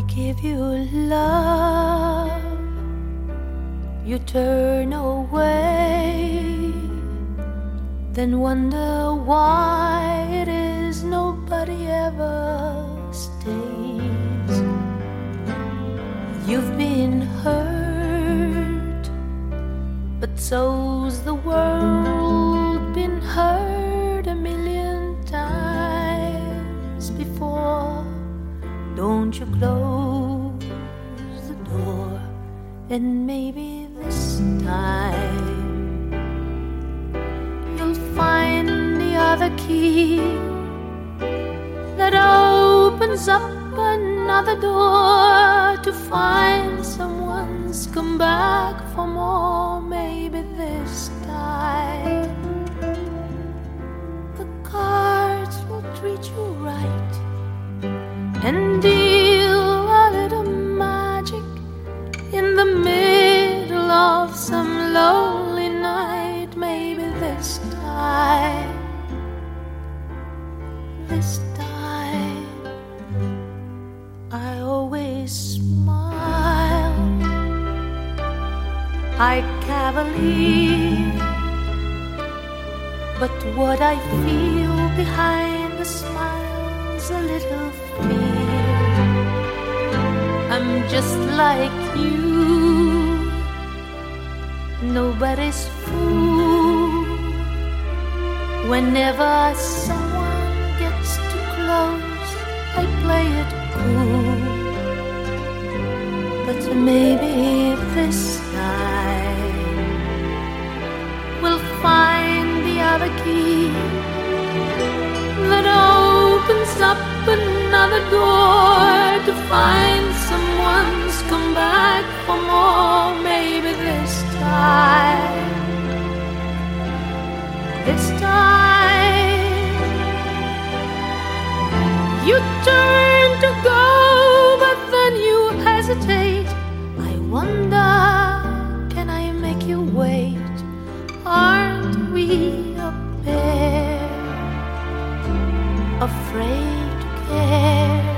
give you love, you turn away, then wonder why it is nobody ever stays. You've been hurt, but so's the world been hurt a million times before. Don't you close the door, and maybe this time you'll find the other key that opens up another door to find someone's come back for more. Maybe this time the cards will treat you right and deal a little magic in the middle of some lonely night. Maybe this time I always smile, I cavalier, but what I feel behind the smile's a little fear. I'm just like you, nobody's fool. Whenever someone gets too close, I play it cool. But maybe this time we'll find the other key that opens up another door to find someone's come back for more. Maybe this time you turn to go, but then you hesitate. I wonder, can I make you wait? Aren't we a pair, afraid to care?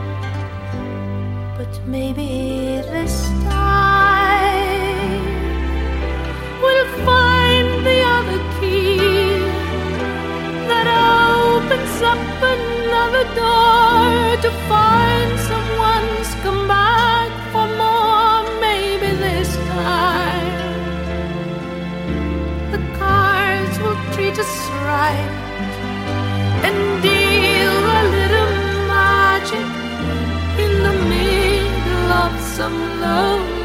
But maybe this time we'll find the other key that opens up another door to find someone's come back for more. Maybe this time the cards will treat us right and deal a little magic in the middle of some lonely